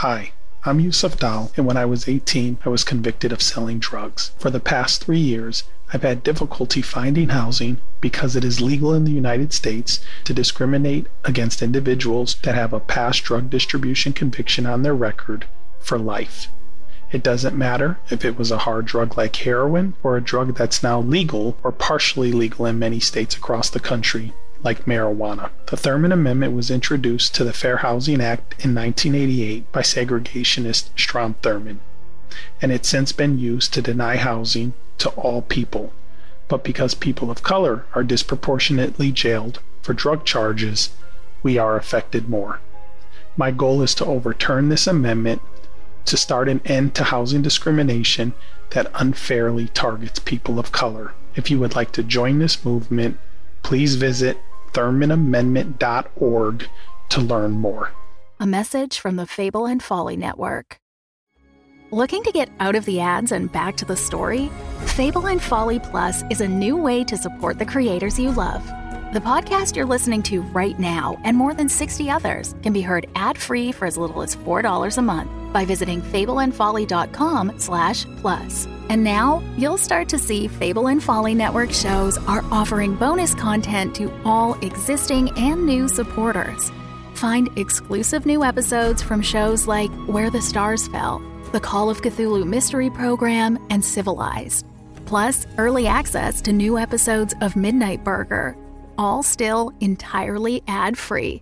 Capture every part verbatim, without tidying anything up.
Hi, I'm Yusuf Dal, and when I was eighteen, I was convicted of selling drugs. For the past three years, I've had difficulty finding housing because it is legal in the United States to discriminate against individuals that have a past drug distribution conviction on their record for life. It doesn't matter if it was a hard drug like heroin or a drug that's now legal or partially legal in many states across the country, like marijuana. The Thurmond Amendment was introduced to the Fair Housing Act in nineteen eighty-eight by segregationist Strom Thurmond, and it's since been used to deny housing to all people. But because people of color are disproportionately jailed for drug charges, we are affected more. My goal is to overturn this amendment to start an end to housing discrimination that unfairly targets people of color. If you would like to join this movement, please visit thurmond amendment dot org to learn more. A message from the Fable and Folly Network. Looking to get out of the ads and back to the story? Fable and Folly Plus is a new way to support the creators you love. The podcast you're listening to right now and more than sixty others can be heard ad-free for as little as four dollars a month by visiting fableandfolly.com slash plus. And now you'll start to see Fable and Folly Network shows are offering bonus content to all existing and new supporters. Find exclusive new episodes from shows like Where the Stars Fell, The Call of Cthulhu Mystery Program, and Civilized. Plus, early access to new episodes of Midnight Burger, all still entirely ad-free.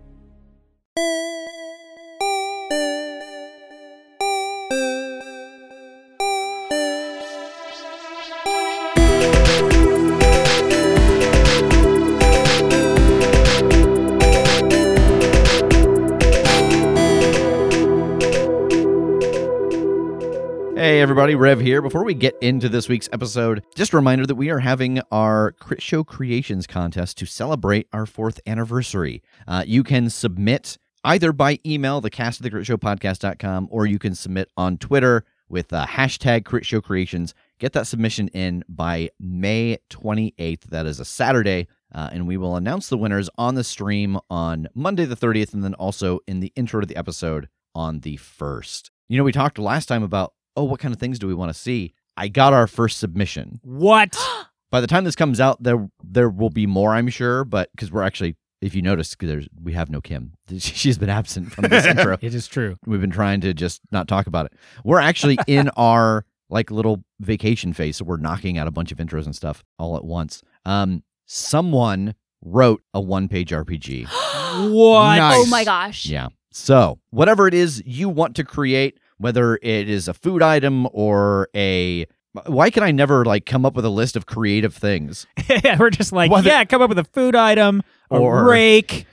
Hey everybody, Rev here. Before we get into this week's episode, just a reminder that we are having our Crit Show Creations contest to celebrate our fourth anniversary. Uh, you can submit either by email, the cast of the crit show podcast dot com, or you can submit on Twitter with uh, hashtag Crit Show Creations. Get that submission in by May twenty-eighth. That is a Saturday, uh, and we will announce the winners on the stream on Monday the thirtieth, and then also in the intro to the episode on the first. You know, we talked last time about oh, what kind of things do we want to see? I got our first submission. What? By the time this comes out, there there will be more, I'm sure, but because we're actually, if you notice, there's, we have no Kim. She's been absent from this intro. It is true. We've been trying to just not talk about it. We're actually in our like little vacation phase, so we're knocking out a bunch of intros and stuff all at once. Um, someone wrote a one-page R P G. What? Nice. Oh my gosh. Yeah. So whatever it is you want to create, whether it is a food item or a... Why can I never, like, come up with a list of creative things? Yeah, we're just like, Whether... yeah, come up with a food item, a or... rake,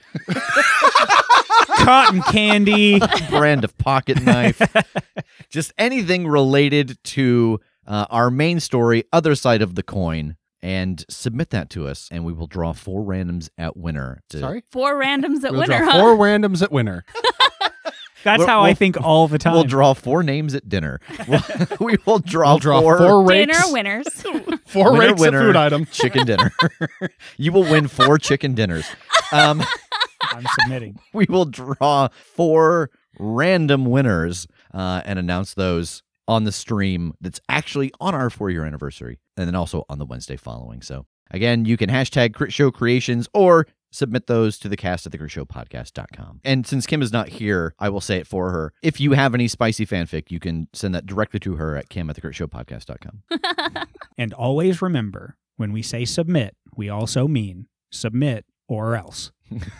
cotton candy, brand of pocket knife, just anything related to uh, our main story, other side of the coin, and submit that to us, and we will draw four randoms at winner. To... Sorry? Four randoms at we'll winner, draw huh? Four randoms at winner. That's we'll, how we'll, I think all the time. We'll draw four names at dinner. We'll, we will draw, we'll draw four, four rakes. Dinner winners. Four winner, rakes winner, of food item. Chicken dinner. You will win four chicken dinners. Um, I'm submitting. We will draw four random winners uh, and announce those on the stream that's actually on our four-year anniversary, and then also on the Wednesday following. So, again, you can hashtag Crit Show Creations or submit those to the cast at the crit show podcast dot com. And since Kim is not here, I will say it for her. If you have any spicy fanfic, you can send that directly to her at kim at the crit show podcast dot com. And always remember, when we say submit, we also mean submit or else.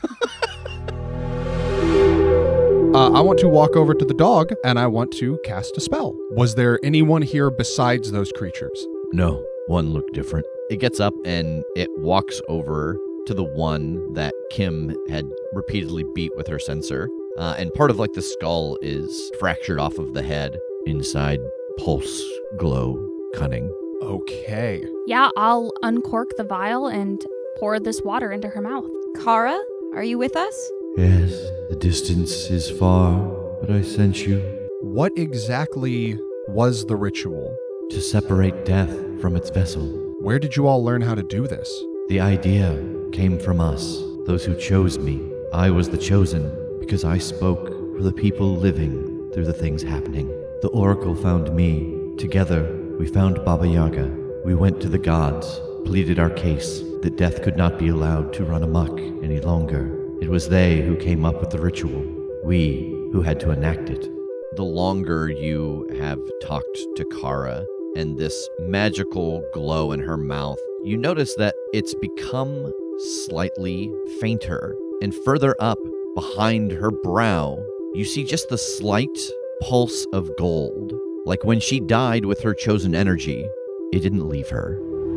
Uh, I want to walk over to the dog, and I want to cast a spell. Was there anyone here besides those creatures? No, one looked different. It gets up and it walks over to the one that Kim had repeatedly beat with her censer. Uh, and part of like the skull is fractured off of the head. Inside, pulse, glow, cunning. Okay. Yeah, I'll uncork the vial and pour this water into her mouth. Kara, are you with us? Yes, the distance is far, but I sense you. What exactly was the ritual? To separate death from its vessel. Where did you all learn how to do this? The idea came from us, those who chose me. I was the chosen because I spoke for the people living through the things happening. The Oracle found me. Together, we found Baba Yaga. We went to the gods, pleaded our case that death could not be allowed to run amok any longer. It was they who came up with the ritual. We who had to enact it. The longer you have talked to Kara and this magical glow in her mouth, you notice that it's become slightly fainter. And further up, behind her brow, you see just the slight pulse of gold. Like when she died with her chosen energy, it didn't leave her.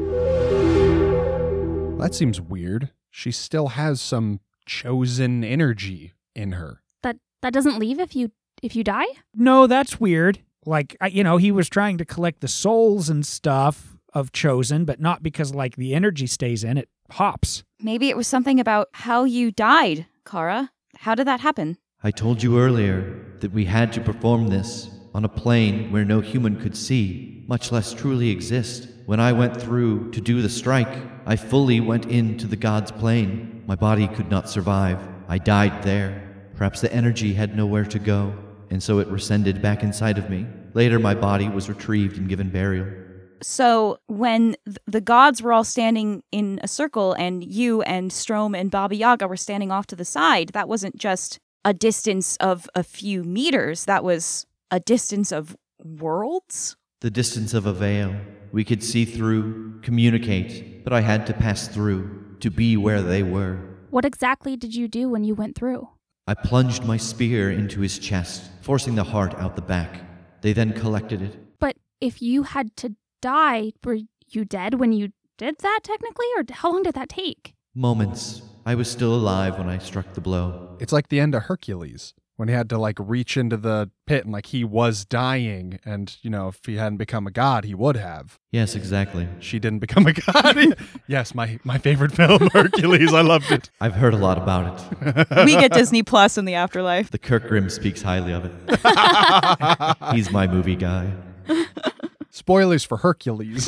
That seems weird. She still has some chosen energy in her. That that doesn't leave if you if you die? No, that's weird. Like, I- you know, he was trying to collect the souls and stuff of Chosen, but not because, like, the energy stays in, it hops. Maybe it was something about how you died, Kara. How did that happen? I told you earlier that we had to perform this on a plane where no human could see, much less truly exist. When I went through to do the strike, I fully went into the god's plane. My body could not survive. I died there. Perhaps the energy had nowhere to go, and so it rescinded back inside of me. Later, my body was retrieved and given burial. So when th- the gods were all standing in a circle and you and Strom and Baba Yaga were standing off to the side, that wasn't just a distance of a few meters. That was a distance of worlds? The distance of a veil. We could see through, communicate, but I had to pass through to be where they were. What exactly did you do when you went through? I plunged my spear into his chest, forcing the heart out the back. They then collected it. But if you had to die, were you dead when you did that technically? Or how long did that take? Moments. I was still alive when I struck the blow. It's like the end of Hercules, when he had to, like, reach into the pit and, like, he was dying. And, you know, if he hadn't become a god, he would have. Yes, exactly. She didn't become a god. Yes, my, my favorite film, Hercules. I loved it. I've heard a lot about it. We get Disney Plus in the afterlife. The Kirk Grimm speaks highly of it. He's my movie guy. Spoilers for Hercules.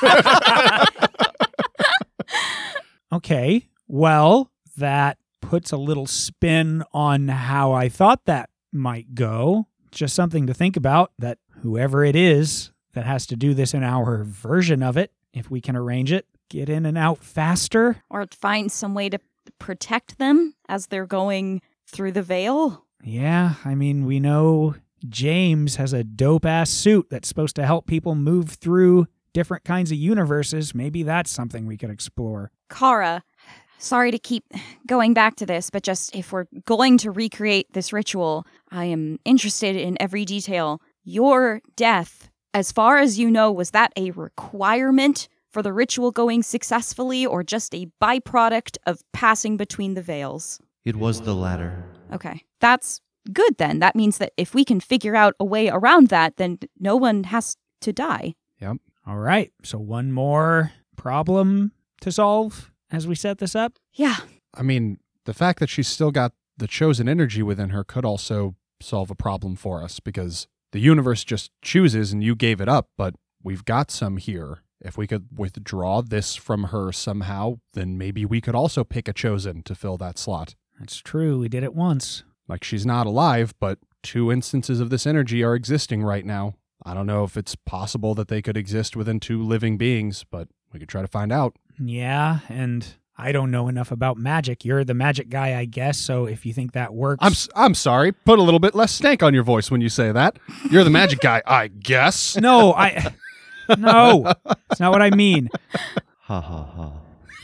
Okay, well, that puts a little spin on how I thought that might go. Just something to think about, that whoever it is that has to do this in our version of it, if we can arrange it, get in and out faster. Or find some way to protect them as they're going through the veil. Yeah, I mean, we know James has a dope-ass suit that's supposed to help people move through different kinds of universes. Maybe that's something we could explore. Kara, sorry to keep going back to this, but just if we're going to recreate this ritual, I am interested in every detail. Your death, as far as you know, was that a requirement for the ritual going successfully or just a byproduct of passing between the veils? It was the latter. Okay, that's good then. That means that if we can figure out a way around that, then no one has to die. Yep. All right, so one more problem to solve as we set this up? Yeah. I mean, the fact that she's still got the chosen energy within her could also solve a problem for us, because the universe just chooses and you gave it up, but we've got some here. If we could withdraw this from her somehow, then maybe we could also pick a chosen to fill that slot. That's true, we did it once. Like, she's not alive, but two instances of this energy are existing right now. I don't know if it's possible that they could exist within two living beings, but we could try to find out. Yeah, and I don't know enough about magic. You're the magic guy, I guess, so if you think that works... I'm s- I'm sorry. Put a little bit less stank on your voice when you say that. You're the magic guy, I guess. No, I... No, it's not what I mean. Ha ha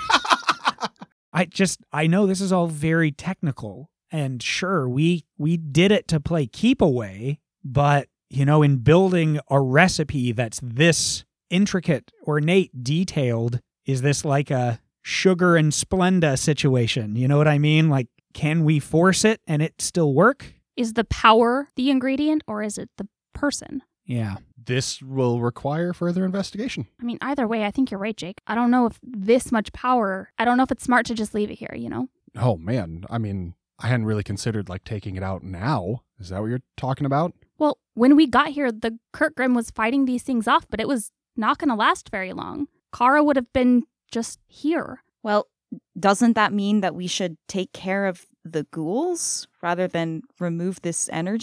ha. I just, I know this is all very technical, and sure, we we did it to play keep away, but, you know, in building a recipe that's this intricate, ornate, detailed, is this like a Sugar and Splenda situation? You know what I mean? Like, can we force it and it still work? Is the power the ingredient or is it the person? Yeah. This will require further investigation. I mean, either way, I think you're right, Jake. I don't know if this much power, I don't know if it's smart to just leave it here, you know? Oh, man. I mean, I hadn't really considered, like, taking it out now. Is that what you're talking about? Well, when we got here, the Kirk Grimm was fighting these things off, but it was not going to last very long. Kara would have been just here. Well, doesn't that mean that we should take care of the ghouls rather than remove this energy?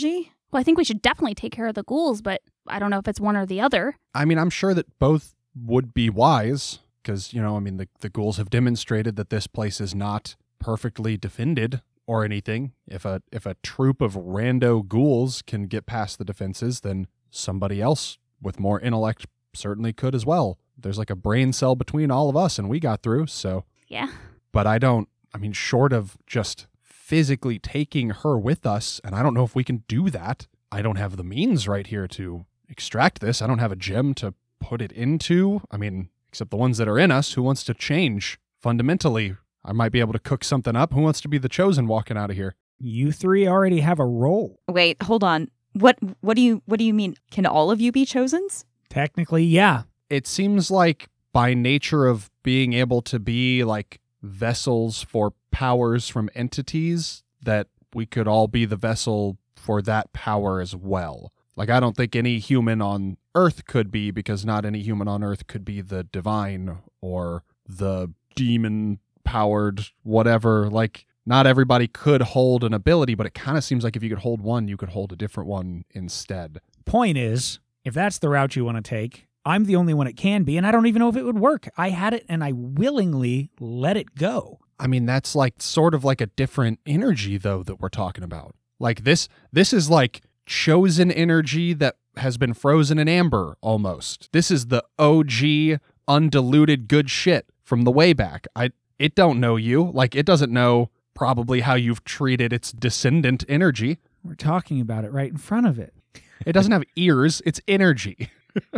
Well, I think we should definitely take care of the ghouls, but I don't know if it's one or the other. I mean, I'm sure that both would be wise because, you know, I mean, the, the ghouls have demonstrated that this place is not perfectly defended or anything. If a if a troop of rando ghouls can get past the defenses, then somebody else with more intellect certainly could as well. There's like a brain cell between all of us, and we got through, so. Yeah. But I don't, I mean, short of just physically taking her with us, and I don't know if we can do that. I don't have the means right here to extract this. I don't have a gem to put it into. I mean, except the ones that are in us. Who wants to change fundamentally? I might be able to cook something up. Who wants to be the chosen walking out of here? You three already have a role. Wait, hold on. What what do you what do you mean? Can all of you be chosens? Technically, yeah. It seems like by nature of being able to be like vessels for powers from entities, that we could all be the vessel for that power as well. Like, I don't think any human on Earth could be, because not any human on Earth could be the divine or the demon-powered whatever. Like, not everybody could hold an ability, but it kind of seems like if you could hold one, you could hold a different one instead. Point is, if that's the route you want to take, I'm the only one it can be, and I don't even know if it would work. I had it, and I willingly let it go. I mean, that's like sort of like a different energy, though, that we're talking about. Like this, this is like chosen energy that has been frozen in amber, almost. This is the O G, undiluted good shit from the way back. I, it don't know you. Like, it doesn't know probably how you've treated its descendant energy. We're talking about it right in front of it. It doesn't have ears. It's energy.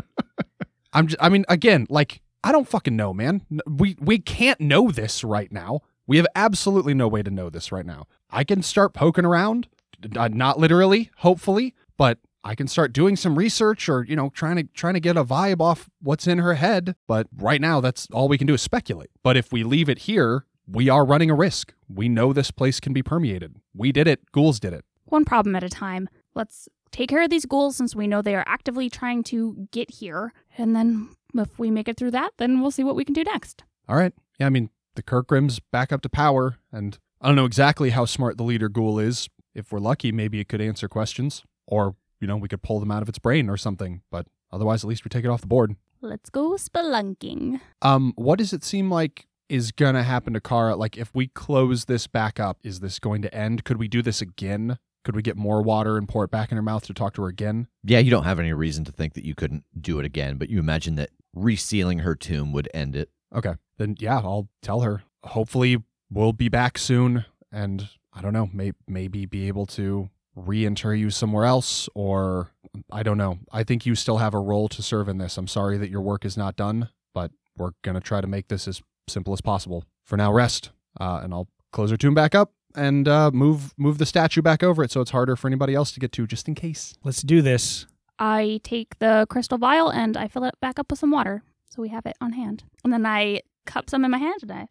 I'm just, I mean, again, like, I don't fucking know, man. We we can't know this right now. We have absolutely no way to know this right now. I can start poking around, uh, not literally, hopefully, but I can start doing some research or, you know, trying to trying to get a vibe off what's in her head. But right now, that's all we can do is speculate. But if we leave it here, we are running a risk. We know this place can be permeated. We did it. Ghouls did it. One problem at a time. Let's take care of these ghouls since we know they are actively trying to get here. And then if we make it through that, then we'll see what we can do next. All right. Yeah, I mean, the Kirkgrim's back up to power, and I don't know exactly how smart the leader ghoul is. If we're lucky, maybe it could answer questions, or, you know, we could pull them out of its brain or something. But otherwise, at least we take it off the board. Let's go spelunking. Um, what does it seem like is going to happen to Kara? Like, if we close this back up, is this going to end? Could we do this again? Could we get more water and pour it back in her mouth to talk to her again? Yeah, you don't have any reason to think that you couldn't do it again, but you imagine that resealing her tomb would end it. Okay. Then, yeah, I'll tell her. Hopefully, we'll be back soon, and I don't know, may- maybe be able to re-enter you somewhere else, or I don't know. I think you still have a role to serve in this. I'm sorry that your work is not done, but we're going to try to make this as simple as possible. For now, rest, uh, and I'll close her tomb back up and uh, move move the statue back over it so it's harder for anybody else to get to, just in case. Let's do this. I take the crystal vial and I fill it back up with some water so we have it on hand. And then I cup some in my hand and I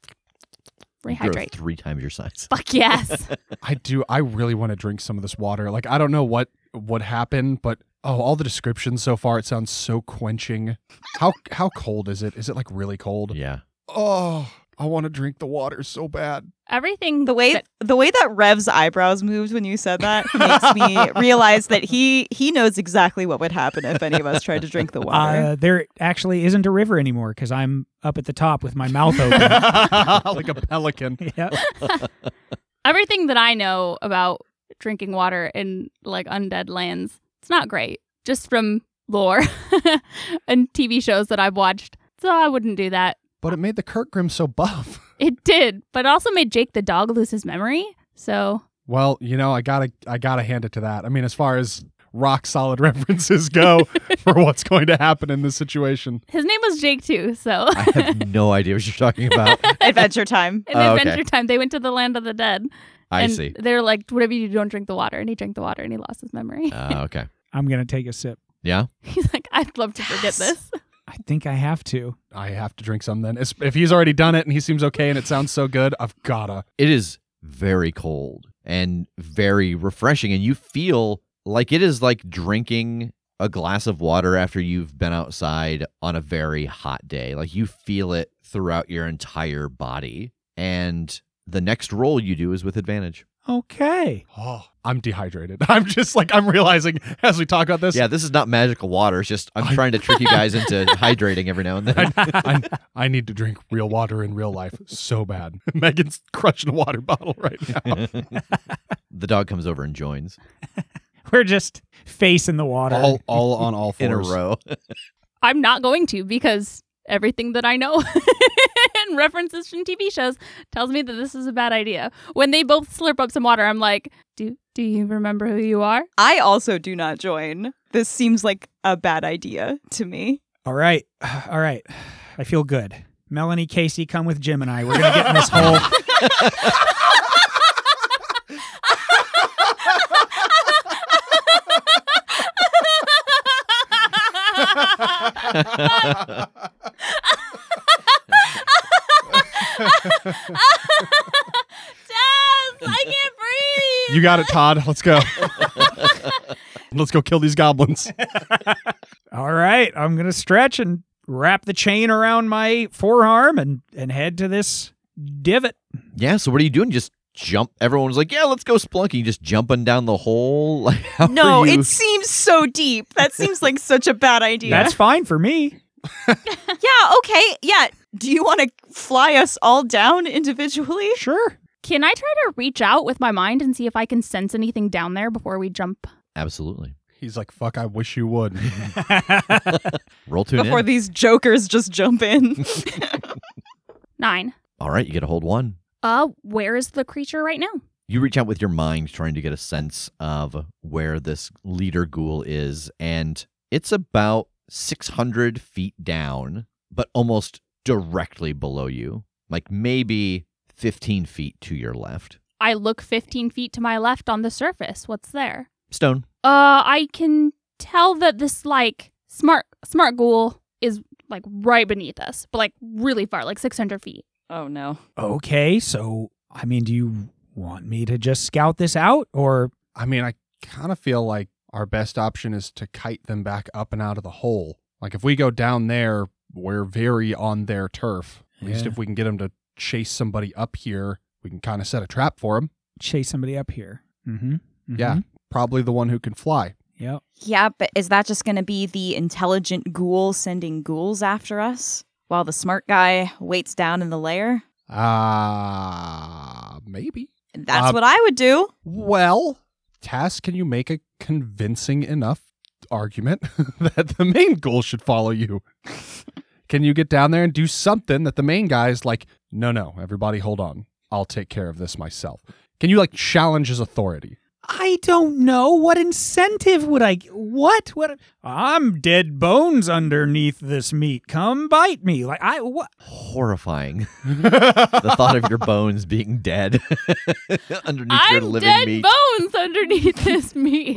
You grow rehydrate. three times your size. Fuck yes. I do. I really want to drink some of this water. Like, I don't know what would happen, but oh, all the descriptions so far, it sounds so quenching. How how cold is it? Is it like really cold? Yeah. Oh, I want to drink the water so bad. Everything The way that- the way that Rev's eyebrows moved when you said that makes me realize that he he knows exactly what would happen if any of us tried to drink the water. Uh, there actually isn't a river anymore because I'm up at the top with my mouth open. Like a pelican. Yep. everything that I know about drinking water in like undead lands, it's not great. Just from lore and T V shows that I've watched. So I wouldn't do that. But it made the Kirkgrim so buff. It did, but it also made Jake the dog lose his memory. So Well, you know, I gotta I gotta hand it to that. I mean, as far as rock solid references go for what's going to happen in this situation. his name was Jake too. So I have no idea what you're talking about. Adventure Time. in Oh, okay. Adventure Time, they went to the land of the dead. I and see. They're like, whatever you do, don't drink the water. And he drank the water and he lost his memory. Uh, okay. I'm going to take a sip. Yeah? He's like, I'd love to forget this. I think I have to. I have to drink some then. It's- If he's already done it and he seems okay and it sounds so good, I've gotta. It is very cold and very refreshing, and you feel like it is like drinking a glass of water after you've been outside on a very hot day. Like you feel it throughout your entire body. And the next roll you do is with advantage. Okay. Oh, I'm dehydrated. I'm just like, I'm realizing as we talk about this. Yeah, this is not magical water. It's just I'm trying to trick you guys into hydrating every now and then. I, I, I need to drink real water in real life so bad. Megan's crushing a water bottle right now. The dog comes over and joins We're just facing the water. all, all on all fours. in a row. I'm not going to because everything that I know and references from T V shows tells me that this is a bad idea. When they both slurp up some water, I'm like, do do you remember who you are? I also do not join. This seems like a bad idea to me. All right. All right. I feel good. Melanie, Casey, come with Jim and I. We're going to get in this hole. Tess, I can't breathe. You got it, Todd. Let's go. Let's go kill these goblins. All right. I'm going to stretch and wrap the chain around my forearm and, and head to this divot. Yeah, so what are you doing? Just jump. Everyone's like, yeah, let's go splunking. Just jumping down the hole. Like, how No, are you? it seems so deep. That seems like such a bad idea. That's fine for me. Yeah, okay. Yeah. Do you want to fly us all down individually? Sure. Can I try to reach out with my mind and see if I can sense anything down there before we jump? Absolutely. He's like, fuck, I wish you would. Roll tune Before in. these jokers just jump in. Nine. All right, you get a hold one. Uh, where is the creature right now? You reach out with your mind trying to get a sense of where this leader ghoul is, and it's about six hundred feet down, but almost directly below you, like maybe fifteen feet to your left. I look fifteen feet to my left on the surface. What's there? Stone. Uh, I can tell that this, like, smart smart ghoul is, like, right beneath us, but, like, really far, like six hundred feet. Oh, no. Okay. So, I mean, do you want me to just scout this out or? I mean, I kind of feel like our best option is to kite them back up and out of the hole. Like, if we go down there, we're very on their turf. At least Yeah. if we can get them to chase somebody up here, we can kind of set a trap for them. Chase somebody up here. Mm-hmm. mm-hmm. Yeah, probably the one who can fly. Yep. Yeah, but is that just going to be the intelligent ghoul sending ghouls after us while the smart guy waits down in the lair? Ah, uh, maybe. That's Uh, what I would do. Well, Tass, can you make a convincing enough argument that the main ghoul should follow you? Can you get down there and do something that the main guy's like, no, no, everybody hold on. I'll take care of this myself. Can you like challenge his authority? I don't know. What incentive would I? What? What? I'm dead bones underneath this meat. Come bite me. Like I. What? Horrifying. The thought of your bones being dead underneath your I'm living dead meat. bones underneath this meat.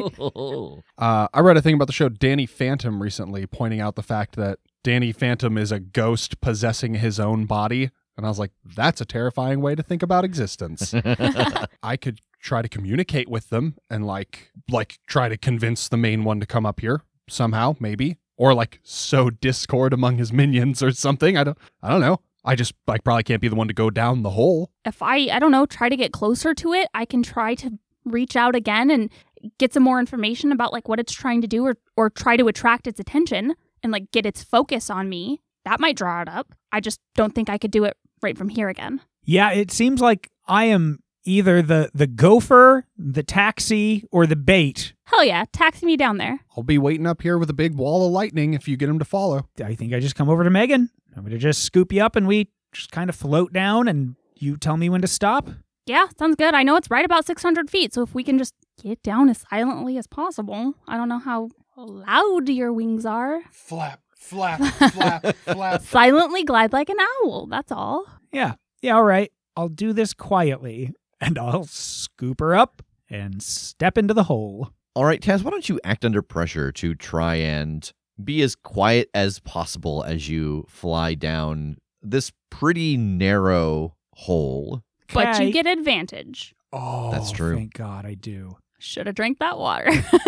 Uh, I read a thing about the show Danny Phantom recently, pointing out the fact that Danny Phantom is a ghost possessing his own body. And I was like, that's a terrifying way to think about existence. I could try to communicate with them and like like try to convince the main one to come up here somehow, maybe. Or like sow discord among his minions or something. I don't I don't know. I just like probably can't be the one to go down the hole. If I, I don't know, try to get closer to it, I can try to reach out again and get some more information about like what it's trying to do or, or try to attract its attention and like get its focus on me. That might draw it up. I just don't think I could do it right from here again. Yeah, it seems like I am either the the gopher, the taxi, or the bait. Hell yeah, taxi me down there. I'll be waiting up here with a big wall of lightning if you get him to follow. I think I just come over to Megan. I'm going to just scoop you up and we just kind of float down and you tell me when to stop. Yeah, sounds good. I know it's right about six hundred feet, so if we can just get down as silently as possible. I don't know how loud your wings are. Flap, flap, flap, flap. Silently glide like an owl, that's all. Yeah. Yeah, all right. I'll do this quietly and I'll scoop her up and step into the hole. All right, Taz, why don't you act under pressure to try and be as quiet as possible as you fly down this pretty narrow hole. But you Okay. get advantage. Oh, That's true. Thank God I do. Should have drank that water.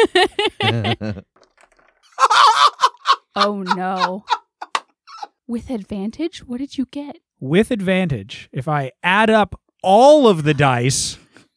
Oh no. With advantage? What did you get? With advantage, if I add up all of the dice,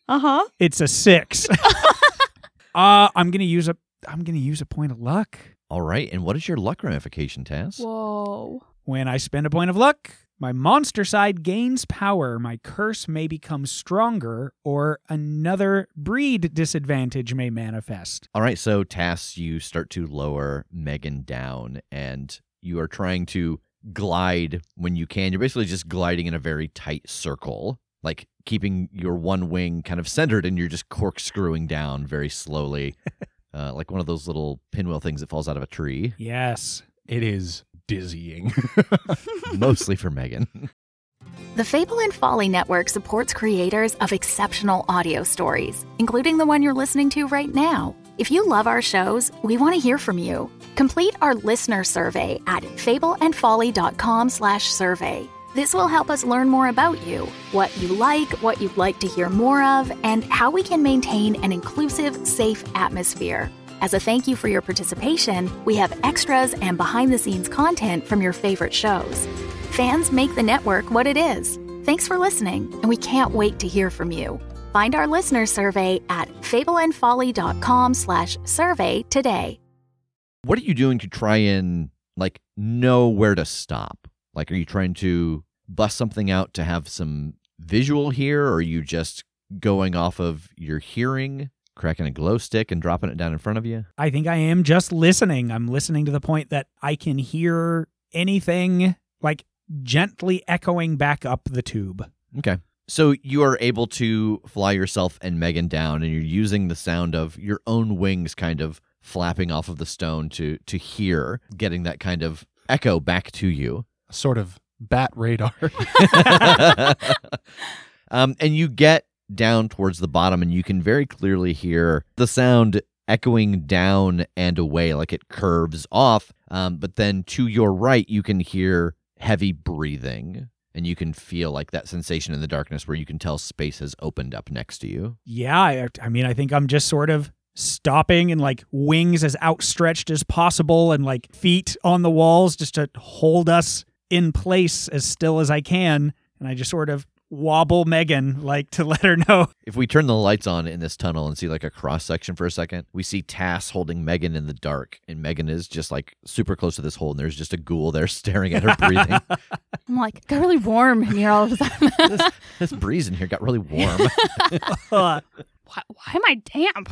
Uh-huh. It's a six. uh, I'm gonna use a I'm gonna use a point of luck. All right. And what is your luck ramification, Taz? Whoa. When I spend a point of luck, my monster side gains power. My curse may become stronger, or another breed disadvantage may manifest. All right. So, Tass, you start to lower Megan down, and you are trying to glide when you can. You're basically just gliding in a very tight circle, like keeping your one wing kind of centered, and you're just corkscrewing down very slowly, uh, like one of those little pinwheel things that falls out of a tree. Yes. It is dizzying. Mostly for Megan. The Fable and Folly Network supports creators of exceptional audio stories, including the one you're listening to right now. If you love our shows, we want to hear from you. Complete our listener survey at fableandfolly.com slash survey. This will help us learn more about you, what you like, what you'd like to hear more of, and how we can maintain an inclusive, safe atmosphere. As a thank you for your participation, we have extras and behind-the-scenes content from your favorite shows. Fans make the network what it is. Thanks for listening, and we can't wait to hear from you. Find our listener survey at fableandfolly.com slash survey today. What are you doing to try and, like, know where to stop? Like, are you trying to bust something out to have some visual here, or are you just going off of your hearing? Cracking a glow stick and dropping it down in front of you? I think I am just listening. I'm listening to the point that I can hear anything like gently echoing back up the tube. Okay. So you are able to fly yourself and Megan down, and you're using the sound of your own wings kind of flapping off of the stone to to hear, getting that kind of echo back to you. Sort of bat radar. um, and you get down towards the bottom, and you can very clearly hear the sound echoing down and away, like it curves off. Um, but then to your right, you can hear heavy breathing, and you can feel like that sensation in the darkness where you can tell space has opened up next to you. Yeah, I, I mean, I think I'm just sort of stopping and like wings as outstretched as possible and like feet on the walls just to hold us in place as still as I can. And I just sort of wobble Megan, like, to let her know. If we turn the lights on in this tunnel and see like a cross section for a second, we see Tass holding Megan in the dark, and Megan is just like super close to this hole, and there's just a ghoul there staring at her breathing. I'm like, it got really warm in here all of a sudden. this, this breeze in here got really warm. why, why am I damp?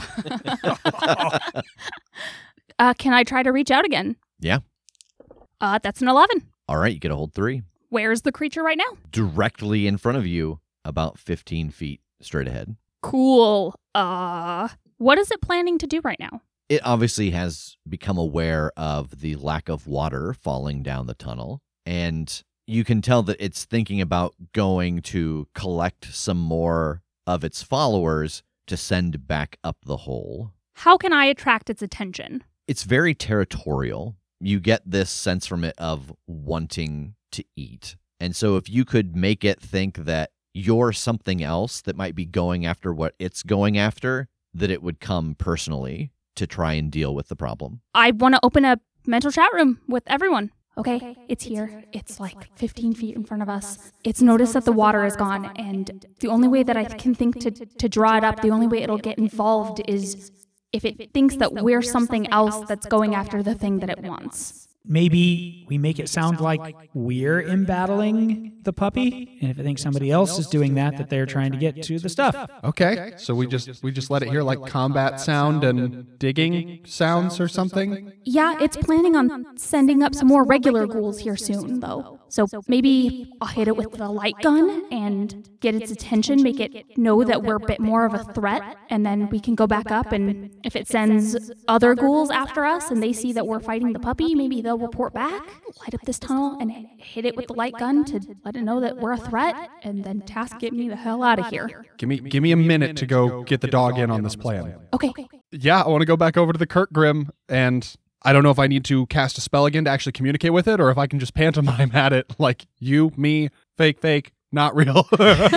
uh, can I try to reach out again? Yeah. Uh, that's an eleven. All right, you get a hold three. Where's the creature right now? Directly in front of you, about fifteen feet straight ahead. Cool. Uh, what is it planning to do right now? It obviously has become aware of the lack of water falling down the tunnel, and you can tell that it's thinking about going to collect some more of its followers to send back up the hole. How can I attract its attention? It's very territorial. You get this sense from it of wanting to eat. And so if you could make it think that you're something else that might be going after what it's going after, that it would come personally to try and deal with the problem. I want to open a mental chat room with everyone. Okay, it's here. It's like fifteen feet in front of us. It's noticed that the water is gone, and the only way that I can think to, to draw it up, the only way it'll get involved is if it thinks that we're something else that's going after the thing that it wants. Maybe we make it sound like we're embattling the puppy, and if it thinks somebody else is doing that, that they're trying to get to the stuff. Okay, so we just we just let it hear like combat sound and digging sounds or something? Yeah, it's planning on sending up some more regular ghouls here soon, though. So maybe I'll hit it with the light gun and get its attention, make it know that we're a bit more of a threat, and then we can go back up, and if it sends other ghouls after us and they see that we're fighting the puppy, maybe they'll report back, light up this tunnel, and hit it with the light gun to let it know that we're a threat, and then task get me the hell out of here. Give me give me a minute to go get the dog in on this plan. Okay. Yeah, I want to go back over to the Kurt Grim, and I don't know if I need to cast a spell again to actually communicate with it, or if I can just pantomime at it like you, me, fake, fake, not real.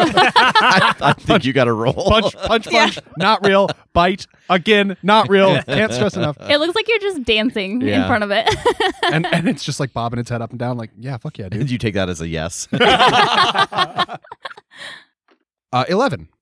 I, I think you got to roll. Punch, punch, punch, yeah. Not real. Bite, again, not real. Can't stress enough. It looks like you're just dancing yeah. in front of it. and and it's just like bobbing its head up and down like, yeah, fuck yeah, dude. You take that as a yes. uh, eleven.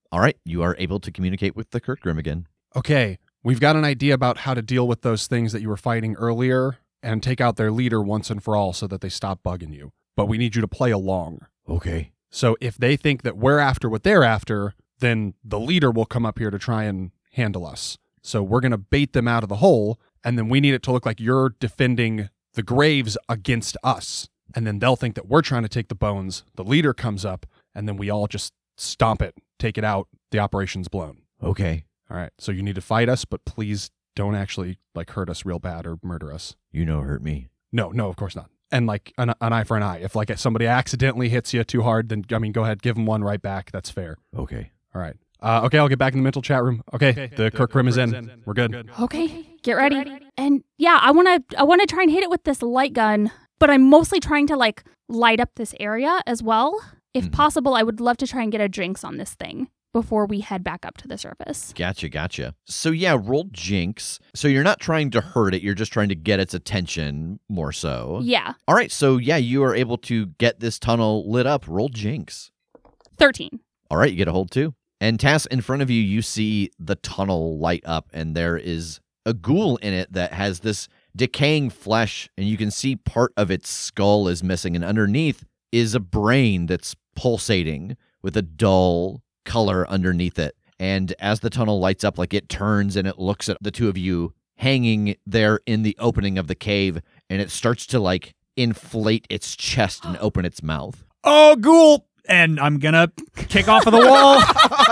All right, you are able to communicate with the Kirkgrim again. Okay, we've got an idea about how to deal with those things that you were fighting earlier and take out their leader once and for all so that they stop bugging you. But we need you to play along. Okay. So if they think that we're after what they're after, then the leader will come up here to try and handle us. So we're going to bait them out of the hole, and then we need it to look like you're defending the graves against us. And then they'll think that we're trying to take the bones. The leader comes up, and then we all just stomp it, take it out. The operation's blown. Okay. All right. So you need to fight us, but please don't actually like hurt us real bad or murder us. You know hurt me. No, no, of course not. And like an, an eye for an eye. If like somebody accidentally hits you too hard, then I mean, go ahead, give them one right back. That's fair. Okay. All right. Uh, okay, I'll get back in the mental chat room. Okay, okay the, the Kirkgrim is in. in. We're good. Okay, get ready. And yeah, I want to I want to try and hit it with this light gun, but I'm mostly trying to like light up this area as well. If mm-hmm. possible, I would love to try and get a Jinx on this thing before we head back up to the surface. Gotcha, gotcha. So yeah, roll Jinx. So you're not trying to hurt it, you're just trying to get its attention more so. Yeah. All right, so yeah, you are able to get this tunnel lit up. Roll Jinx. thirteen. All right, you get a hold too. And Tass, in front of you, you see the tunnel light up, and there is a ghoul in it that has this decaying flesh, and you can see part of its skull is missing, and underneath is a brain that's pulsating with a dull color underneath it. And as the tunnel lights up, like it turns and it looks at the two of you hanging there in the opening of the cave, and it starts to like inflate its chest and open its mouth. Oh, ghoul! And I'm gonna kick off of the wall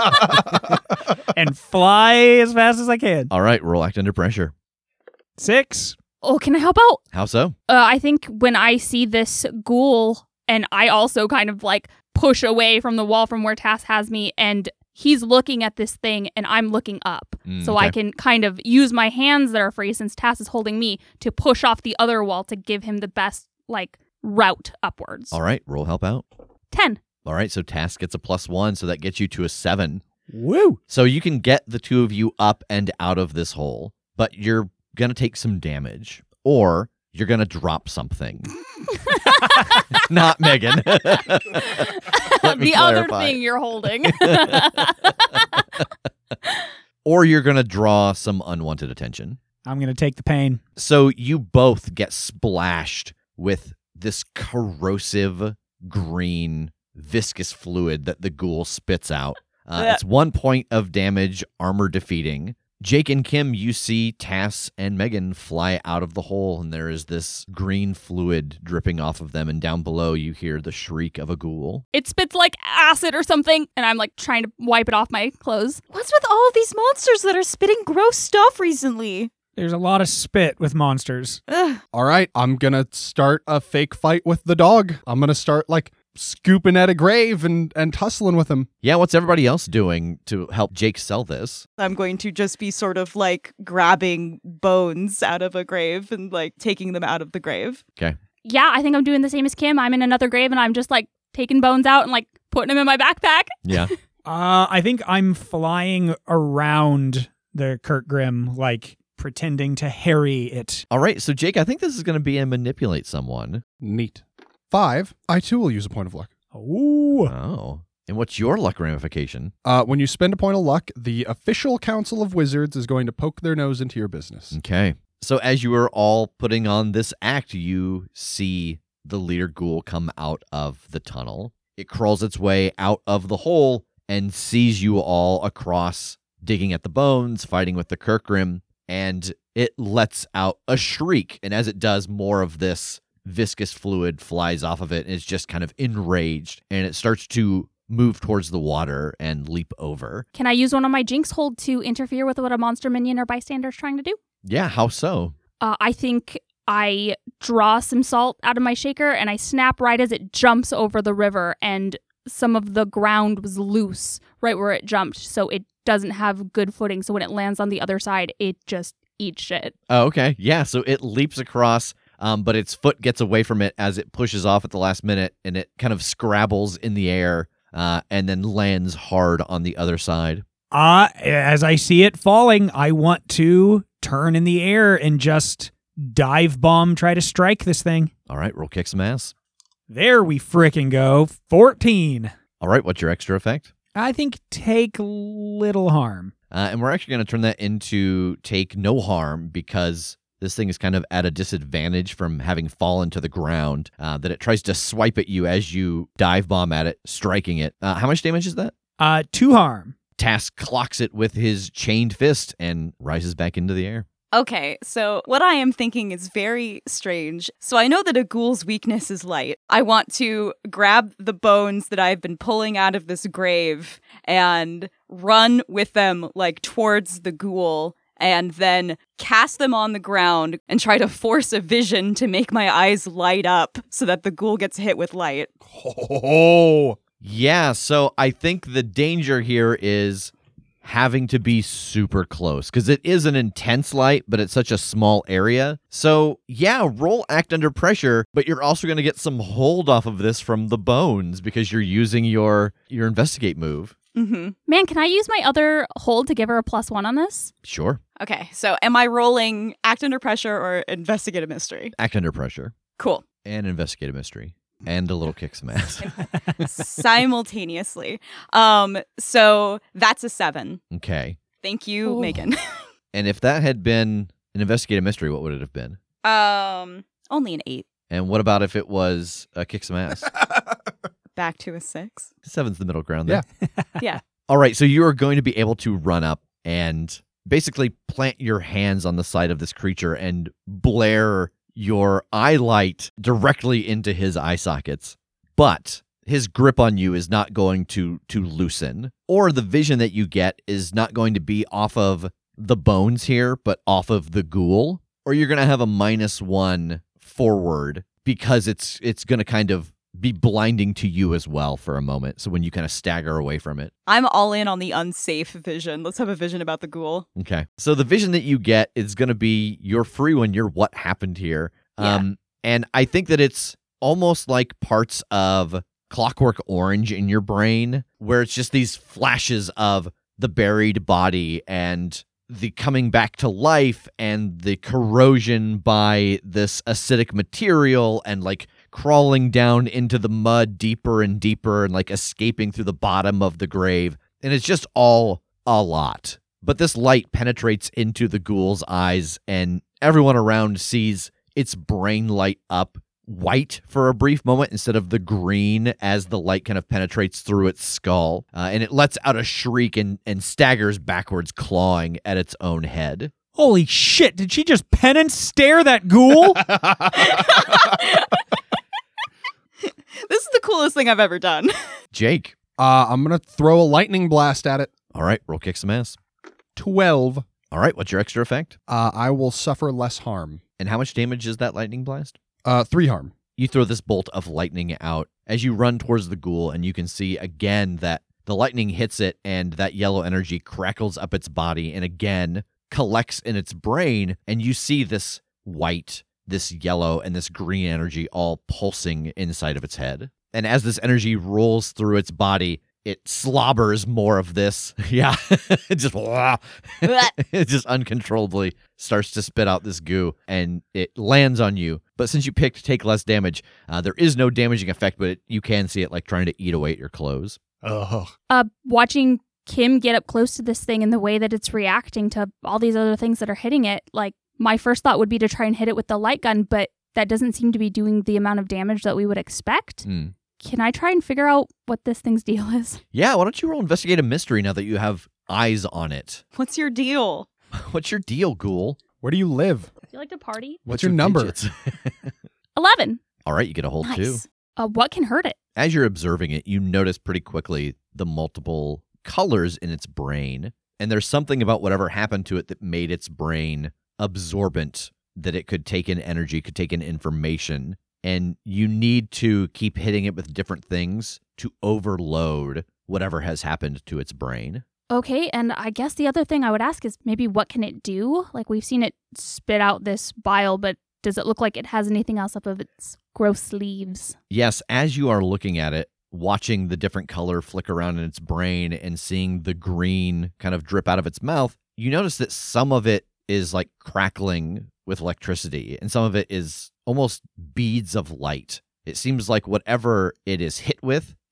and fly as fast as I can. All right, roll act under pressure. Six. Oh, can I help out? How so? Uh, I think when I see this ghoul, and I also kind of like push away from the wall from where Tass has me, and he's looking at this thing, and I'm looking up. Mm, so okay. I can kind of use my hands that are free, since Tass is holding me, to push off the other wall to give him the best like route upwards. All right, roll help out. Ten. All right, so Tass gets a plus one, so that gets you to a seven. Woo! So you can get the two of you up and out of this hole, but you're going to take some damage, or you're going to drop something. Not Megan. Let me the clarify. Other thing you're holding. Or you're going to draw some unwanted attention. I'm going to take the pain. So you both get splashed with this corrosive green viscous fluid that the ghoul spits out. Uh, it's one point of damage, armor defeating. Jake and Kim, you see Tass and Megan fly out of the hole, and there is this green fluid dripping off of them, and down below you hear the shriek of a ghoul. It spits like acid or something, and I'm like trying to wipe it off my clothes. What's with all of these monsters that are spitting gross stuff recently? There's a lot of spit with monsters. Ugh. All right, I'm going to start a fake fight with the dog. I'm going to start like scooping at a grave and, and tussling with him. Yeah, what's everybody else doing to help Jake sell this? I'm going to just be sort of like grabbing bones out of a grave and like taking them out of the grave. Okay. Yeah, I think I'm doing the same as Kim. I'm in another grave and I'm just like taking bones out and like putting them in my backpack. Yeah. uh, I think I'm flying around the Kirkgrim, like pretending to harry it. All right, so Jake, I think this is going to be a manipulate someone. Neat. Five, I too will use a point of luck. Ooh. Oh. And what's your luck ramification? Uh, when you spend a point of luck, the official Council of Wizards is going to poke their nose into your business. Okay. So as you are all putting on this act, you see the leader ghoul come out of the tunnel. It crawls its way out of the hole and sees you all across, digging at the bones, fighting with the Kirkgrim, and it lets out a shriek. And as it does, more of this viscous fluid flies off of it, and it's just kind of enraged, and it starts to move towards the water and leap over. Can I use one of my Jinx hold to interfere with what a monster minion or bystander is trying to do? Yeah, how so? Uh, I think I draw some salt out of my shaker and I snap right as it jumps over the river, and some of the ground was loose right where it jumped, so it doesn't have good footing. So when it lands on the other side, it just eats shit. Oh, okay. Yeah, so it leaps across, um, but its foot gets away from it as it pushes off at the last minute, and it kind of scrabbles in the air uh, and then lands hard on the other side. Uh, as I see it falling, I want to turn in the air and just dive bomb, try to strike this thing. All right, roll kick some ass. There we frickin' go. fourteen. All right, what's your extra effect? I think take little harm. Uh, and we're actually going to turn that into take no harm because this thing is kind of at a disadvantage from having fallen to the ground, uh, that it tries to swipe at you as you dive bomb at it, striking it. Uh, how much damage is that? Uh, two harm. Task clocks it with his chained fist and rises back into the air. Okay, so what I am thinking is very strange. So I know that a ghoul's weakness is light. I want to grab the bones that I've been pulling out of this grave and run with them, like, towards the ghoul, and then cast them on the ground and try to force a vision to make my eyes light up so that the ghoul gets hit with light. Oh, yeah, so I think the danger here is having to be super close because it is an intense light, but it's such a small area. So yeah, roll act under pressure, but you're also going to get some hold off of this from the bones because you're using your your investigate move. Mm-hmm. Man, can I use my other hold to give her a plus one on this? Sure. Okay, so am I rolling act under pressure or investigate a mystery? Act under pressure. Cool. And investigate a mystery. And a little kick some ass. Simultaneously. Um, so that's a seven. Okay. Thank you, Oh. Megan. And if that had been an investigate a mystery, what would it have been? um, only an eight. And what about if it was a kick some ass? Back to a six. Seven's the middle ground there. Yeah. All right, so you are going to be able to run up and basically plant your hands on the side of this creature and blare your eye light directly into his eye sockets. But his grip on you is not going to to loosen, or the vision that you get is not going to be off of the bones here, but off of the ghoul, or you're going to have a minus one forward because it's it's going to kind of be blinding to you as well for a moment. So when you kind of stagger away from it. I'm all in on the unsafe vision. Let's have a vision about the ghoul. Okay. So the vision that you get is going to be you're free when you're what happened here. Yeah. Um, and I think that it's almost like parts of Clockwork Orange in your brain, where it's just these flashes of the buried body and the coming back to life and the corrosion by this acidic material and like crawling down into the mud deeper and deeper and like escaping through the bottom of the grave. And it's just all a lot. But this light penetrates into the ghoul's eyes and everyone around sees its brain light up white for a brief moment instead of the green as the light kind of penetrates through its skull. Uh, and it lets out a shriek and, and staggers backwards, clawing at its own head. Holy shit, did she just penance stare that ghoul? This is the coolest thing I've ever done. Jake. Uh, I'm going to throw a lightning blast at it. All right, roll kick some ass. twelve. All right, what's your extra effect? Uh, I will suffer less harm. And how much damage is that lightning blast? Uh, three harm. You throw this bolt of lightning out as you run towards the ghoul, and you can see again that the lightning hits it and that yellow energy crackles up its body and again collects in its brain, and you see this white, this yellow, and this green energy all pulsing inside of its head. And as this energy rolls through its body, it slobbers more of this. Yeah. it just it just uncontrollably starts to spit out this goo and it lands on you. But since you picked take less damage, uh, there is no damaging effect, but it, you can see it like trying to eat away at your clothes. Ugh. Uh, watching Kim get up close to this thing and the way that it's reacting to all these other things that are hitting it, like my first thought would be to try and hit it with the light gun, but that doesn't seem to be doing the amount of damage that we would expect. Mm. Can I try and figure out what this thing's deal is? Yeah, why don't you roll investigate a mystery now that you have eyes on it? What's your deal? What's your deal, ghoul? Where do you live? Do you like to party? What's your number? digits? eleven. All right, you get a hold too. Nice. Uh, what can hurt it? As you're observing it, you notice pretty quickly the multiple colors in its brain. And there's something about whatever happened to it that made its brain absorbent, that it could take in energy, could take in information. And you need to keep hitting it with different things to overload whatever has happened to its brain. Okay, and I guess the other thing I would ask is maybe what can it do? Like we've seen it spit out this bile, but does it look like it has anything else up of its gross sleeves? Yes, as you are looking at it, watching the different color flick around in its brain and seeing the green kind of drip out of its mouth, you notice that some of it is like crackling with electricity and some of it is almost beads of light. It seems like whatever it is hit with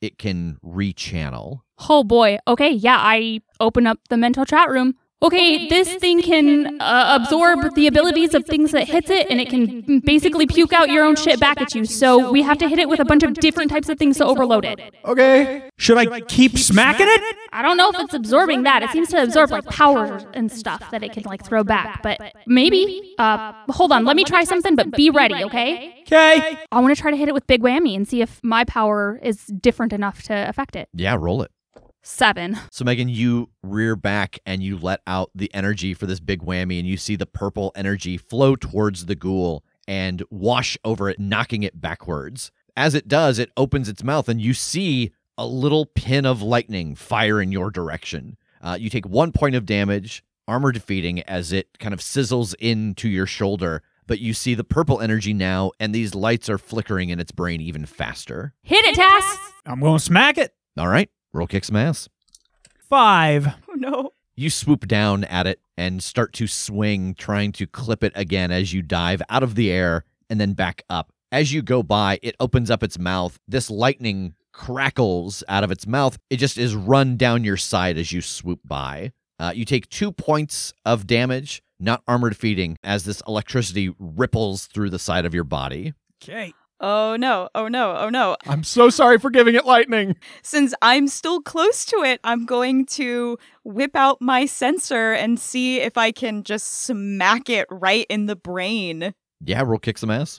it can rechannel. Oh boy. Okay, yeah, I open up the mental chat room. Okay, okay this, this thing can uh, absorb, absorb the abilities of things that hits it, and it can basically puke out your own shit back at you. So we have to hit it with a bunch of different types of things to overload it. Okay. Should I keep smacking it? I don't know if it's absorbing that. It seems to absorb like power and stuff that it can like throw back. But maybe. Uh, hold on. Let me try something, but be ready, okay? Okay. I want to try to hit it with Big Whammy and see if my power is different enough to affect it. Yeah, roll it. Seven. So, Megan, you rear back and you let out the energy for this Big Whammy, and you see the purple energy flow towards the ghoul and wash over it, knocking it backwards. As it does, it opens its mouth, and you see a little pin of lightning fire in your direction. Uh, you take one point of damage, armor defeating, as it kind of sizzles into your shoulder, but you see the purple energy now, and these lights are flickering in its brain even faster. Hit it, Tass! I'm going to smack it. All right. Roll kick some ass. Five. Oh, no. You swoop down at it and start to swing, trying to clip it again as you dive out of the air and then back up. As you go by, it opens up its mouth. This lightning crackles out of its mouth. It just is run down your side as you swoop by. Uh, you take two points of damage, not armor defeating, as this electricity ripples through the side of your body. Okay. Oh no, oh no, oh no. I'm so sorry for giving it lightning. Since I'm still close to it, I'm going to whip out my sensor and see if I can just smack it right in the brain. Yeah, roll kick some ass.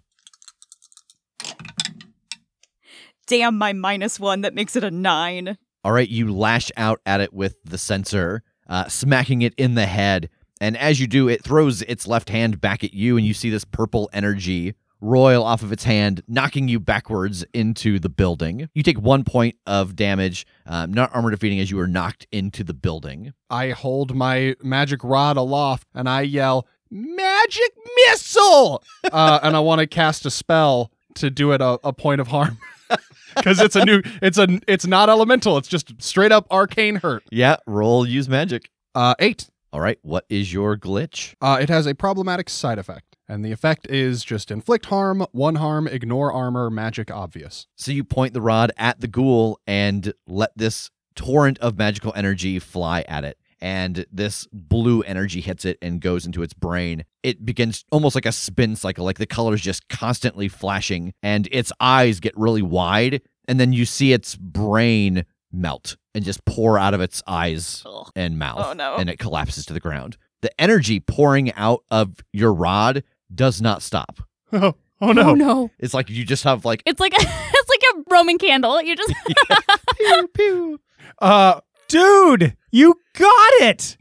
Damn, my minus one, that makes it a nine. All right, you lash out at it with the sensor, uh, smacking it in the head. And as you do, it throws its left hand back at you, and you see this purple energy roil off of its hand, knocking you backwards into the building. You take one point of damage, um, not armor defeating, as you are knocked into the building. I hold my magic rod aloft and I yell, "Magic missile!" uh, and I want to cast a spell to do it a, a point of harm. Because it's a new, it's a, it's not elemental. It's just straight up arcane hurt. Yeah, roll use magic. Uh, eight. All right, what is your glitch? Uh, it has a problematic side effect, and the effect is just inflict harm, one harm, ignore armor, magic obvious. So you point the rod at the ghoul and let this torrent of magical energy fly at it. And this blue energy hits it and goes into its brain. It begins almost like a spin cycle, like the colors just constantly flashing, and its eyes get really wide, and then you see its brain melt and just pour out of its eyes Ugh. and mouth, Oh, no. and it collapses to the ground. The energy pouring out of your rod does not stop. Oh, oh no. Oh no. It's like you just have like... It's like a, it's like a Roman candle. You just pew, pew. Uh, Dude, you got it.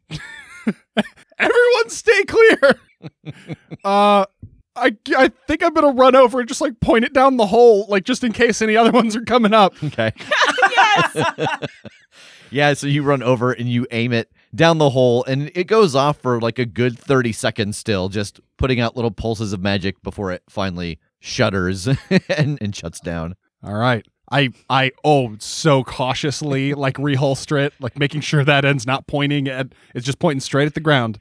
everyone stay clear. uh, I, I think I'm going to run over and just like point it down the hole, like just in case any other ones are coming up. Okay. Yes! Yeah, so you run over and you aim it down the hole, and it goes off for like a good thirty seconds still, just putting out little pulses of magic before it finally shudders and, and shuts down. All right. I, I, oh, so cautiously, like reholster it, like making sure that end's not pointing at, it's just pointing straight at the ground.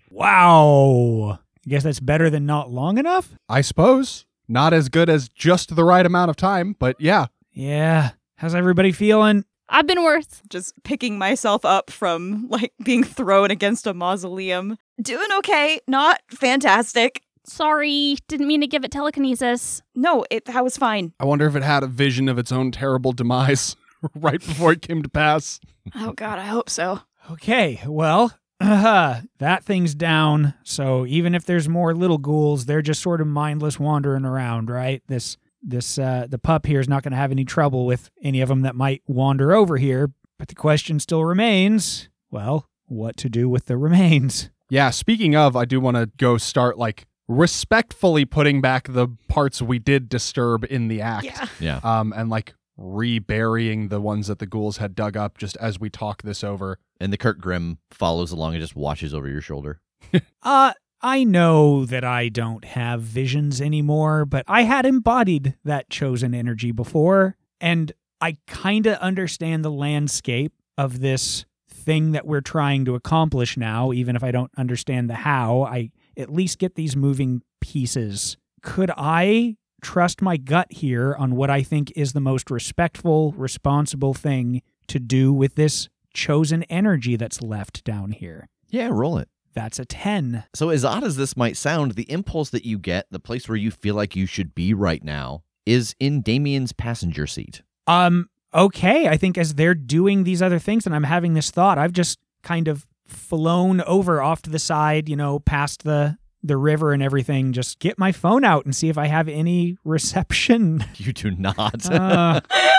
Wow. I guess that's better than not long enough? I suppose. Not as good as just the right amount of time, but yeah. Yeah. How's everybody feeling? I've been worse. Just picking myself up from, like, being thrown against a mausoleum. Doing okay. Not fantastic. Sorry, didn't mean to give it telekinesis. No, it that was fine. I wonder if it had a vision of its own terrible demise right before it came to pass. Oh, God, I hope so. Okay, well, uh, that thing's down, so even if there's more little ghouls, they're just sort of mindless wandering around, right? This, this, uh, the pup here is not going to have any trouble with any of them that might wander over here, but the question still remains, well, what to do with the remains? Yeah, speaking of, I do want to go start, like, respectfully putting back the parts we did disturb in the act. Yeah. Yeah. Um, and, like, reburying the ones that the ghouls had dug up just as we talk this over. And the Kurt Grimm follows along and just watches over your shoulder. Uh, I know that I don't have visions anymore, but I had embodied that chosen energy before, and I kind of understand the landscape of this thing that we're trying to accomplish now, even if I don't understand the how. I at least get these moving pieces. Could I trust my gut here on what I think is the most respectful, responsible thing to do with this chosen energy that's left down here. Yeah, roll it. That's a ten. So as odd as this might sound, the impulse that you get, the place where you feel like you should be right now, is in Damien's passenger seat. Um, okay. I think as they're doing these other things and I'm having this thought, I've just kind of flown over off to the side, you know, past the the river and everything, just get my phone out and see if I have any reception. You do not. uh,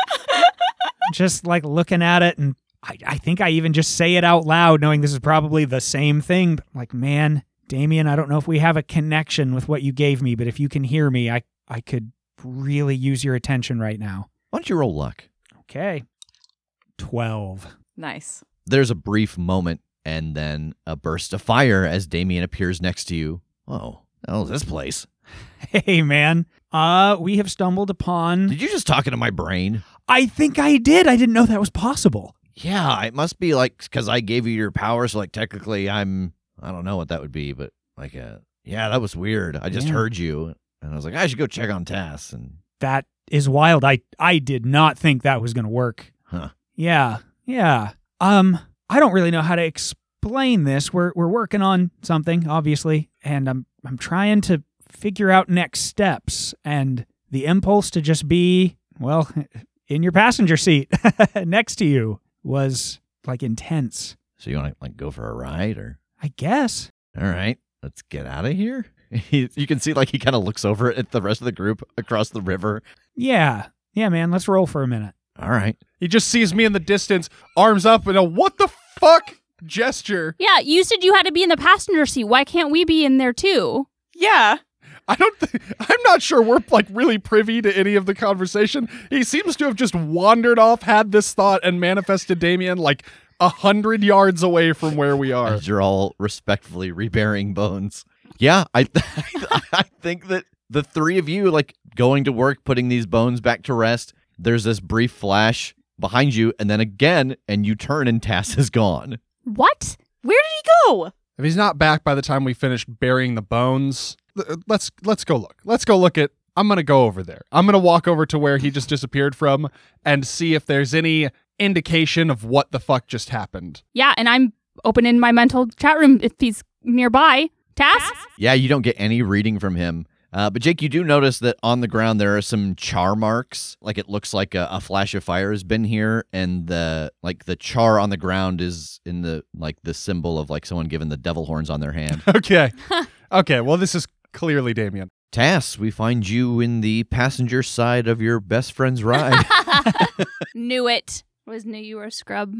just like looking at it, and I, I think I even just say it out loud, knowing this is probably the same thing. But like, man, Damien, I don't know if we have a connection with what you gave me, but if you can hear me, I, I could really use your attention right now. Why don't you roll luck? Okay. twelve. Nice. There's a brief moment and then a burst of fire as Damien appears next to you. Whoa, the hell is this place? Hey, man. Uh, we have stumbled upon... Did you just talk into my brain? I think I did. I didn't know that was possible. Yeah, it must be like, because I gave you your power, so like technically I'm, I don't know what that would be, but like, uh, yeah, that was weird. I just Yeah. heard you, and I was like, I should go check on Tass, and... That is wild. I, I did not think that was going to work. Huh. Yeah, yeah. Um, I don't really know how to explain this. We're we're working on something, obviously, and I'm I'm trying to figure out next steps. And the impulse to just be, well, in your passenger seat next to you was like intense. So you want to like go for a ride, or? I guess. All right, let's get out of here. He, you can see like he kind of looks over at the rest of the group across the river. Yeah, yeah, man. Let's roll for a minute. All right. He just sees me in the distance, arms up, and a what the fuck gesture. Yeah, you said you had to be in the passenger seat. Why can't we be in there too? Yeah. I don't th- I'm not sure we're like really privy to any of the conversation. He seems to have just wandered off, had this thought, and manifested Damien like a hundred yards away from where we are. As you're all respectfully reburying bones. Yeah, I I think that the three of you, like, going to work, putting these bones back to rest, there's this brief flash behind you, and then again, and you turn and Tass is gone. What? Where did he go? If he's not back by the time we finish burying the bones, th- let's let's go look. Let's go look at. I'm gonna go over there. I'm gonna walk over to where he just disappeared from and see if there's any indication of what the fuck just happened. Yeah, and I'm opening my mental chat room if he's nearby. Tass? Yeah, you don't get any reading from him. Uh, but Jake, you do notice that on the ground there are some char marks. Like it looks like a, a flash of fire has been here, and the like the char on the ground is in the like the symbol of like someone giving the devil horns on their hand. Okay. Okay, well this is clearly Damien. Tass, we find you in the passenger side of your best friend's ride. Knew it. Was knew you were a scrub.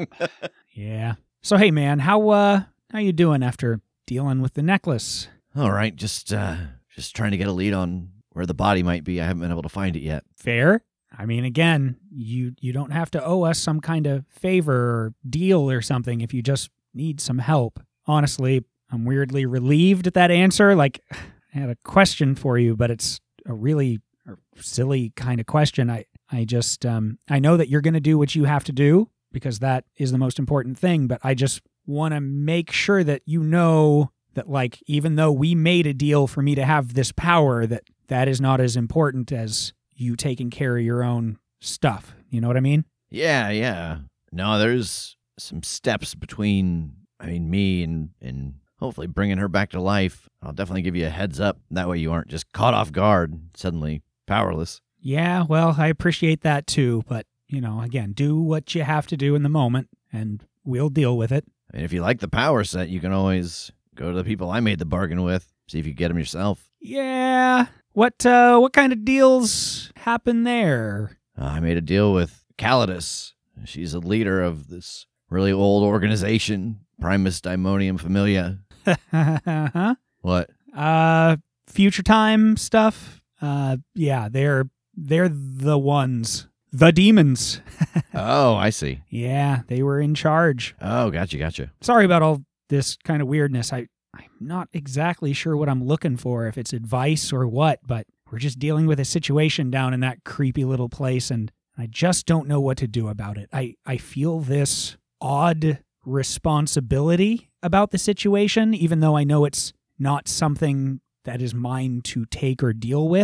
Yeah. So hey, man, how uh how you doing after dealing with the necklace? All right, just uh, just trying to get a lead on where the body might be. I haven't been able to find it yet. Fair. I mean, again, you you don't have to owe us some kind of favor or deal or something if you just need some help. Honestly, I'm weirdly relieved at that answer. Like, I had a question for you, but it's a really silly kind of question. I, I just, um, I know that you're going to do what you have to do because that is the most important thing, but I just want to make sure that you know that, like, even though we made a deal for me to have this power, that that is not as important as you taking care of your own stuff. You know what I mean? Yeah, yeah. No, there's some steps between, I mean, me and, and hopefully bringing her back to life. I'll definitely give you a heads up. That way you aren't just caught off guard, suddenly powerless. Yeah, well, I appreciate that too, but, you know, again, do what you have to do in the moment, and we'll deal with it. And if you like the power set, you can always go to the people I made the bargain with, see if you get them yourself. Yeah. What uh, what kind of deals happen there? Uh, I made a deal with Calidus. She's a leader of this really old organization, Primus Daimonium Familia. huh? What? Uh, future time stuff. Uh, yeah, they're they're the ones, the demons. Oh, I see. Yeah, they were in charge. Oh, gotcha, gotcha. Sorry about all this kind of weirdness. I I'm not exactly sure what I'm looking for, if it's advice or what, but we're just dealing with a situation down in that creepy little place, and I just don't know what to do about it. I, I feel this odd responsibility about the situation, even though I know it's not something that is mine to take or deal with.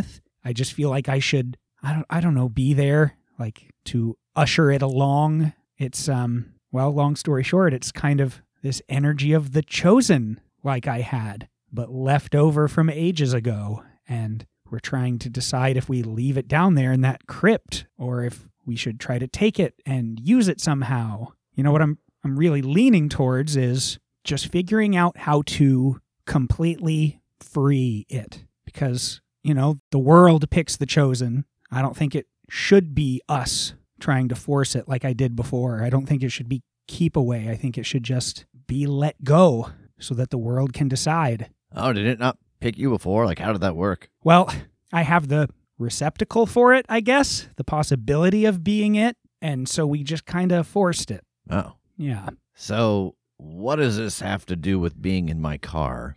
I just feel like I should, I don't, I don't know, be there, like to usher it along. It's, um, well, long story short, it's kind of this energy of the chosen like I had, but left over from ages ago. And we're trying to decide if we leave it down there in that crypt or if we should try to take it and use it somehow. You know, what I'm I'm really leaning towards is just figuring out how to completely free it. Because, you know, the world picks the chosen. I don't think it should be us trying to force it like I did before. I don't think it should be keep away. I think it should just be let go so that the world can decide. Oh, did it not pick you before? Like, how did that work? Well, I have the receptacle for it, I guess, the possibility of being it. And so we just kind of forced it. Oh. Yeah. So what does this have to do with being in my car?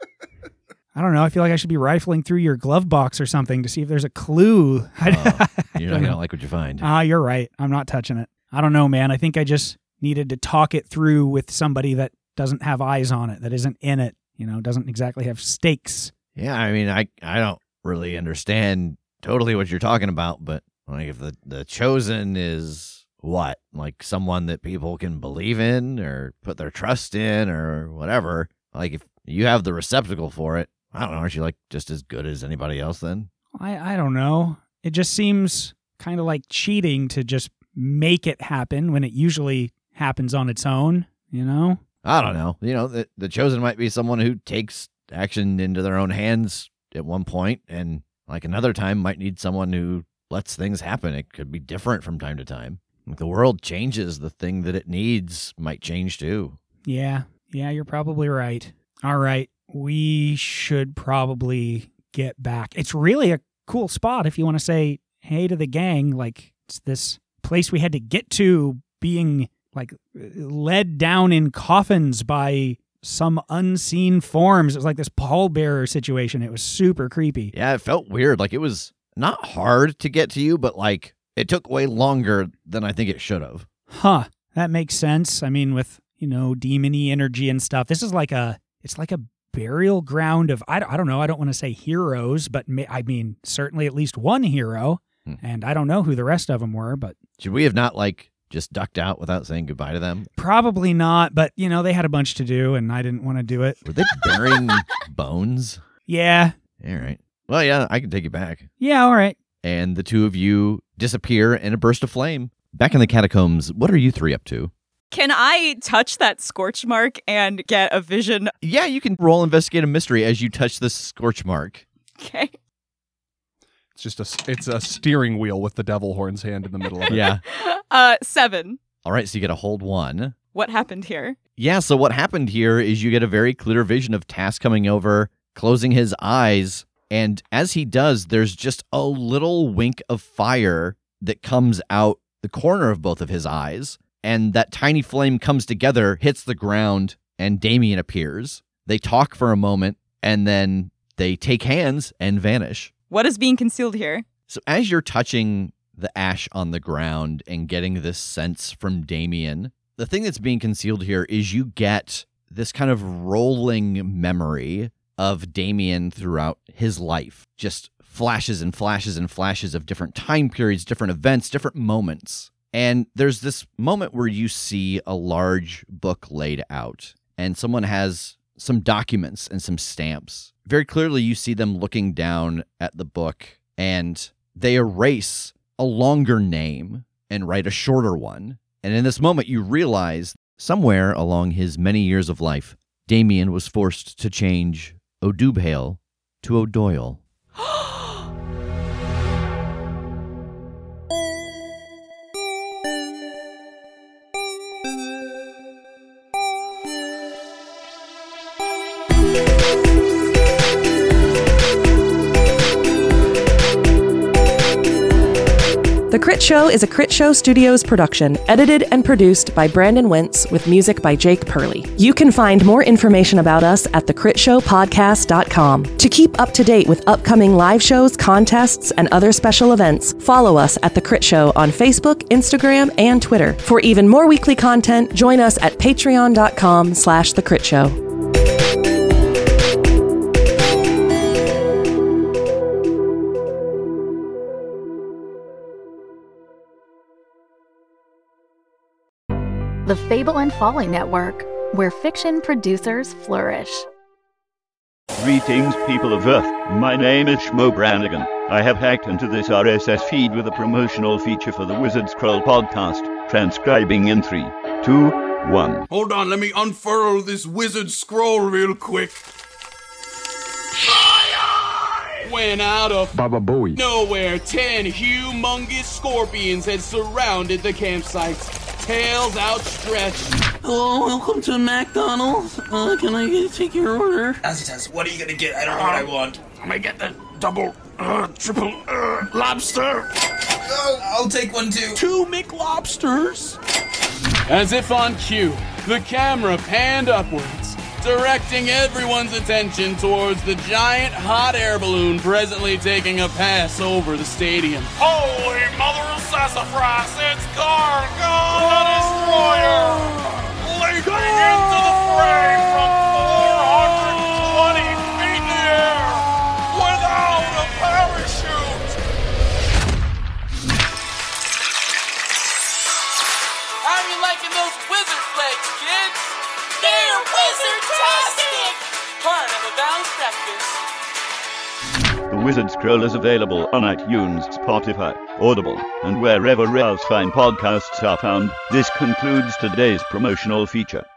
I don't know. I feel like I should be rifling through your glove box or something to see if there's a clue. Oh, you're not going to like what you find. Ah, uh, you're right. I'm not touching it. I don't know, man. I think I just needed to talk it through with somebody that doesn't have eyes on it, that isn't in it, you know, doesn't exactly have stakes. Yeah, I mean, I, I don't really understand totally what you're talking about, but like if the, the chosen is what? Like someone that people can believe in or put their trust in or whatever. Like if you have the receptacle for it, I don't know, aren't you like just as good as anybody else then? I, I don't know. It just seems kind of like cheating to just make it happen when it usually happens on its own, you know? I don't know. You know, the, the chosen might be someone who takes action into their own hands at one point, and like another time might need someone who lets things happen. It could be different from time to time. Like the world changes, the thing that it needs might change too. Yeah, yeah, you're probably right. All right, we should probably get back. It's really a cool spot if you want to say hey to the gang. Like it's this place we had to get to, being like led down in coffins by some unseen forms. It was like this pallbearer situation. It was super creepy. Yeah, it felt weird. Like it was not hard to get to you, but like it took way longer than I think it should have. Huh. That makes sense. I mean, with, you know, demon-y energy and stuff, this is like a, it's like a burial ground of, I don't, I don't know, I don't want to say heroes, but may, I mean, certainly at least one hero. Hmm. And I don't know who the rest of them were, but. Should we have not like just ducked out without saying goodbye to them? Probably not, but, you know, they had a bunch to do, and I didn't want to do it. Were they burying bones? Yeah. All right. Well, yeah, I can take you back. Yeah, all right. And the two of you disappear in a burst of flame. Back in the catacombs, what are you three up to? Can I touch that scorch mark and get a vision? Yeah, you can roll investigate a mystery as you touch this scorch mark. Okay. It's just a, it's a steering wheel with the devil horn's hand in the middle of it. Yeah. Uh, seven. All right, so you get a hold one. What happened here? Yeah, so what happened here is you get a very clear vision of Tass coming over, closing his eyes, and as he does, there's just a little wink of fire that comes out the corner of both of his eyes, and that tiny flame comes together, hits the ground, and Damien appears. They talk for a moment, and then they take hands and vanish. What is being concealed here? So as you're touching the ash on the ground and getting this sense from Damien, the thing that's being concealed here is you get this kind of rolling memory of Damien throughout his life. Just flashes and flashes and flashes of different time periods, different events, different moments. And there's this moment where you see a large book laid out, and someone has some documents and some stamps. Very clearly, you see them looking down at the book, and they erase a longer name and write a shorter one. And in this moment, you realize somewhere along his many years of life, Damien was forced to change O'Dubhale to O'Doyle. The Crit Show is a Crit Show Studios production, edited and produced by Brandon Wentz with music by Jake Purley. You can find more information about us at the crit show podcast dot com. To keep up to date with upcoming live shows, contests, and other special events, follow us at The Crit Show on Facebook, Instagram, and Twitter. For even more weekly content, join us at patreon dot com slash the crit show. the Fable and Folly Network, where fiction producers flourish. Greetings, people of Earth. My name is Shmo Brannigan. I have hacked into this R S S feed with a promotional feature for the Wizard Scroll podcast, transcribing in three, two, one. Hold on, let me unfurl this Wizard Scroll real quick. Went out of Baba Booey. nowhere, ten humongous scorpions had surrounded the campsite, tails outstretched. Hello, welcome to McDonald's. Uh, can I get, take your order? Azitas, what are you gonna get? I don't know what I want. I'm gonna get the double, uh, triple, uh, lobster. Oh, I'll take one too. Two McLobsters. As if on cue, the camera panned upwards, directing everyone's attention towards the giant hot air balloon presently taking a pass over the stadium. Holy mother of sassafras, it's Gargo the Destroyer! Leaping into the fray from four hundred twenty feet in the air without a parachute! How are you liking those wizard flags, kids? They're wizard-tastic! Part of a balanced breakfast. The Wizard Scroll is available on iTunes, Spotify, Audible, and wherever else fine podcasts are found. This concludes today's promotional feature.